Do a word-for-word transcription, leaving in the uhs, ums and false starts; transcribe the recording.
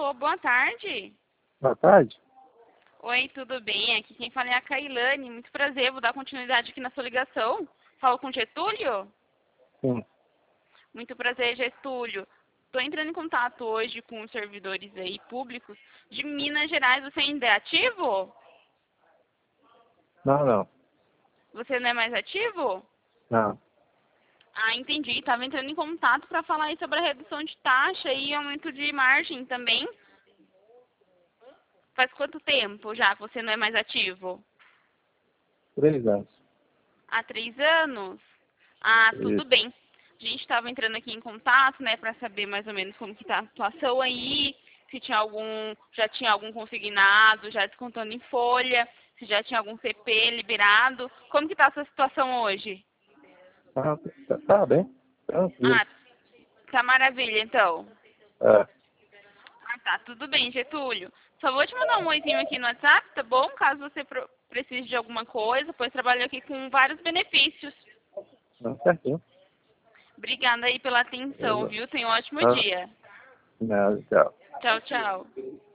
Alô, boa tarde. Boa tarde. Oi, tudo bem? Aqui quem fala é a Cailane. Muito prazer, vou dar continuidade aqui na sua ligação. Falo com Getúlio? Sim. Muito prazer, Getúlio. Estou entrando em contato hoje com os servidores aí públicos de Minas Gerais. Você ainda é ativo? Não, não. Você não é mais ativo? Não. Ah, entendi. Estava entrando em contato para falar aí sobre a redução de taxa e aumento de margem também. Faz quanto tempo já que você não é mais ativo? Três anos. Há três anos? Ah, tudo Isso. bem. A gente estava entrando aqui em contato, né, para saber mais ou menos como que tá a situação aí, se tinha algum, já tinha algum consignado, já descontando em folha, se já tinha algum C P liberado. Como que tá a sua situação hoje? Ah, tá, tá bem. Tranquilo. Ah, tá maravilha, então. É. Ah, tá, tudo bem, Getúlio. Só vou te mandar um oizinho aqui no WhatsApp, tá bom? Caso você pro- precise de alguma coisa, pois trabalho aqui com vários benefícios. Não, certinho. Obrigada aí pela atenção, Eu, viu? Tenha um ótimo ah, dia. não, tchau. Tchau, tchau.